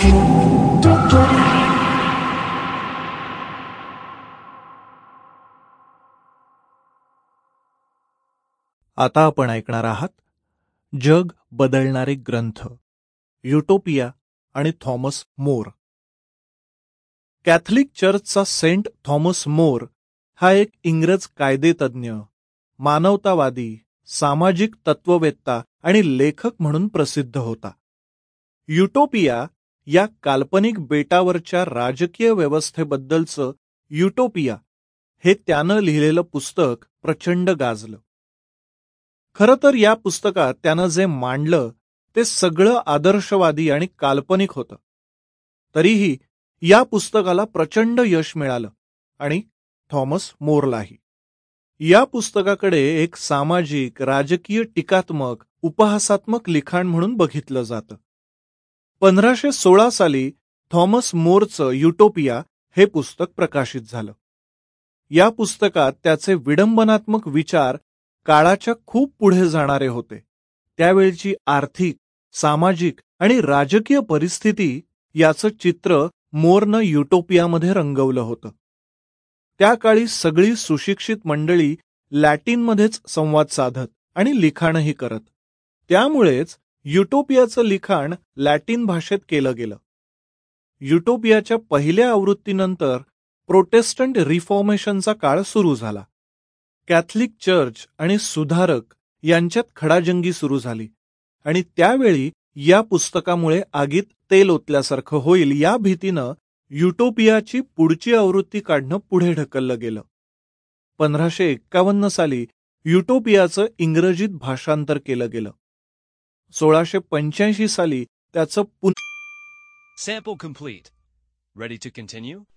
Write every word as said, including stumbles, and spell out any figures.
आता आपण ऐकणार आहात जग बदलणारे ग्रंथ, युटोपिया आणि थॉमस मोर. कॅथलिक चर्चचा सेंट थॉमस मोर हा एक इंग्रज कायदेतज्ञ, मानवतावादी, सामाजिक तत्ववेत्ता आणि लेखक म्हणून प्रसिद्ध होता. युटोपिया या काल्पनिक बेटावरच्या राजकीय व्यवस्थेबद्दलचं युटोपिया हे त्यानं लिहिलेलं पुस्तक प्रचंड गाजलं. खरं तर या पुस्तकात त्यानं जे मांडलं ते सगळं आदर्शवादी आणि काल्पनिक होतं. तरीही या पुस्तकाला प्रचंड यश मिळालं आणि थॉमस मोरलाही. या पुस्तकाकडे एक सामाजिक, राजकीय, टीकात्मक, उपहासात्मक लिखाण म्हणून बघितलं जातं. पंधराशे सोळा साली थॉमस मोरचं युटोपिया हे पुस्तक प्रकाशित झालं. या पुस्तकात त्याचे विडंबनात्मक विचार काळाच्या खूप पुढे जाणारे होते. त्यावेळची आर्थिक, सामाजिक आणि राजकीय परिस्थिती याचं चित्र मोरनं युटोपियामध्ये रंगवलं होतं. त्या काळी सगळी सुशिक्षित मंडळी लॅटिनमध्येच संवाद साधत आणि लिखाणही करत. त्यामुळेच युटोपियाचं लिखाण लॅटिन भाषेत केलं गेलं. युटोपियाच्या पहिल्या आवृत्तीनंतर प्रोटेस्टंट रिफॉर्मेशनचा काळ सुरू झाला. कॅथलिक चर्च आणि सुधारक यांच्यात खडाजंगी सुरू झाली आणि त्यावेळी या पुस्तकामुळे आगीत तेल ओतल्यासारखं होईल या भीतीनं युटोपियाची पुढची आवृत्ती काढणं पुढे ढकललं गेलं. पंधराशे एक्कावन्न साली युटोपियाचं इंग्रजीत भाषांतर केलं गेलं. सोळाशे पंच्याऐंशी साली त्याचं पुन Sample complete. Ready to continue?